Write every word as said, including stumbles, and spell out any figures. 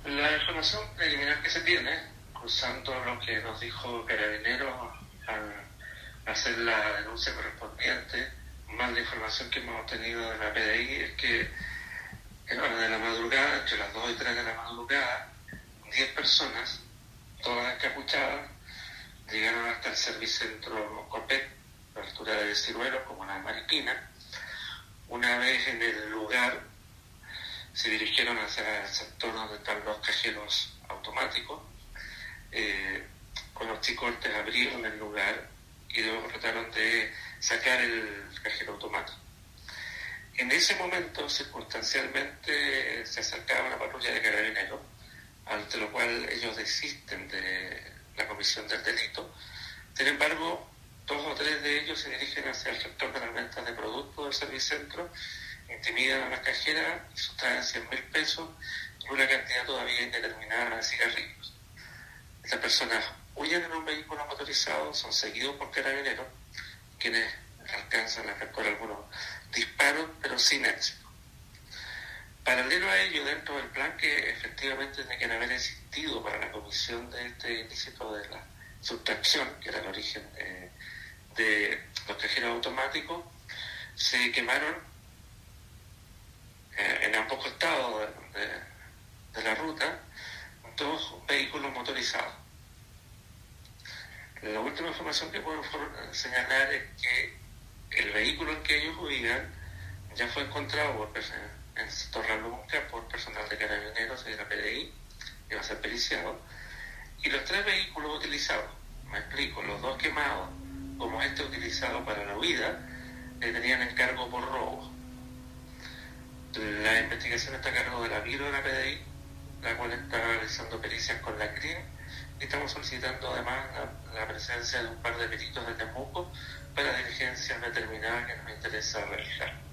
La información preliminar que se tiene, cruzando lo que nos dijo Carabineros al hacer la denuncia correspondiente, más la información que hemos obtenido de la P D I, es que en hora de la madrugada, entre las dos y tres de la madrugada, diez personas, todas encapuchadas, llegaron hasta el servicentro Copec, a la altura de Ciruelo, como la Mariquina. Una vez en el lugar, se dirigieron hacia el sector donde están los cajeros automáticos. Eh, con los chicotes abrieron el lugar y luego trataron de sacar el cajero automático. En ese momento, circunstancialmente, se acercaba una patrulla de Carabineros, ante lo cual ellos desisten de la comisión del delito. Sin embargo, dos o tres de ellos se dirigen hacia el sector de las ventas de productos del servicentro, intimidan a las cajeras y sustraen cien mil pesos y una cantidad todavía indeterminada de cigarrillos. Estas personas huyen en un vehículo motorizado, son seguidos por Carabineros, quienes alcanzan a efectuar algunos disparos, pero sin éxito. Paralelo a ello, dentro del plan que efectivamente tiene que haber existido para la comisión de este ilícito de la sustracción, que era el origen eh, de los cajeros automáticos, se quemaron eh, en ambos costados de, de, de la ruta dos vehículos motorizados. La última información que puedo señalar es que el vehículo en que ellos huían ya fue encontrado por, en Torralunca por personal de Carabineros y de la P D I, que va a ser periciado, y los tres vehículos utilizados, me explico, los dos quemados, como este utilizado para la huida, eh, tenían encargo por robo. La investigación está a cargo de la Biro de la P D I, la cual está realizando pericias con la C R I M, y estamos solicitando además la, la presencia de un par de peritos de Temuco para diligencias determinadas que nos interesa realizar.